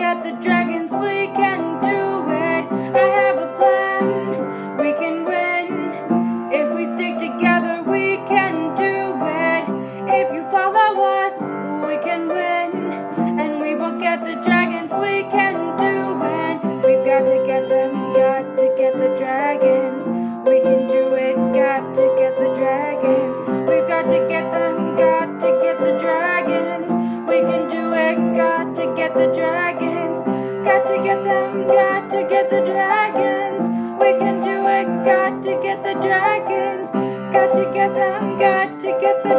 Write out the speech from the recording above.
get the dragons, we can do it. I have a plan, we can win. If we stick together, we can do it. If you follow us, we can win. And we will get the dragons, we can do it. We've got to get them, got to get the dragons. We can do it, got to get the dragons. We've got to get them, got to get the dragons. We can do it, got to get the dragons. Got to get them, got to get the dragons. We can do it, got to get the dragons. Got to get them, got to get the